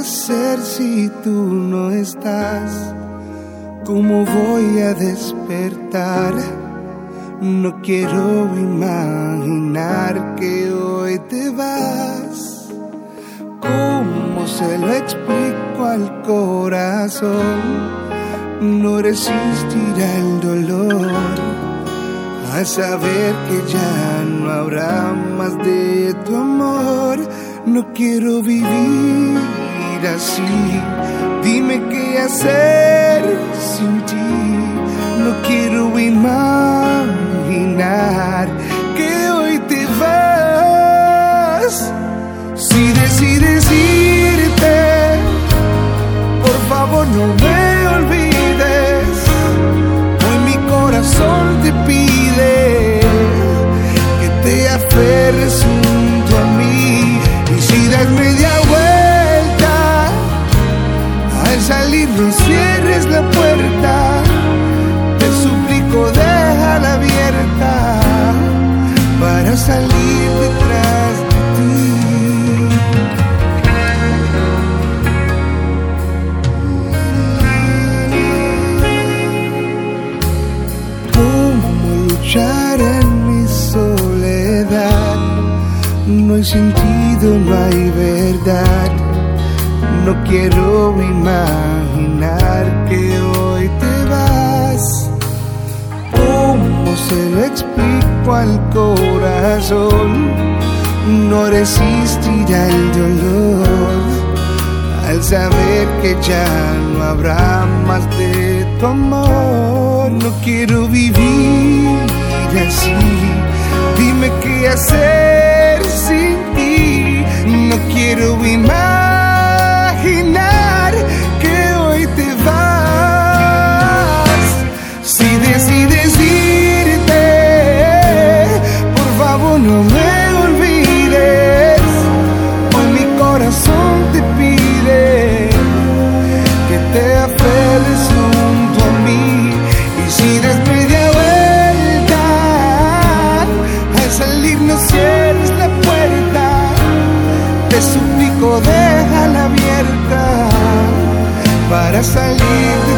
hacer si tú no estás? ¿Cómo voy a despertar? No quiero imaginar que hoy te vas. ¿Cómo se lo explico al corazón? No resistirá el dolor al saber que ya no habrá más de tu amor. No quiero vivir así. Dime qué hacer sin ti. No quiero imaginar que hoy te vas. Si decides irte, por favor no me olvides. Hoy mi corazón te pide que te aferres junto a mí. Y si das media vuelta, al salir no cierres la puerta. Te suplico, déjala abierta para salir detrás de ti. ¿Cómo luchar en mi soledad? No hay sentido, no hay verdad. No quiero imaginar que hoy te vas. ¿Cómo se lo explico al corazón? No resistirá el dolor al saber que ya no habrá más de tu amor. No quiero vivir así. Dime qué hacer sin ti. No quiero imaginar que hoy te vas. Si decides irte, por favor no me olvides. Hoy mi corazón te pide que te aferres junto a mí. Y si das media vuelta, al salir no cierres la puerta. Te suplico, déjala abierta para salir de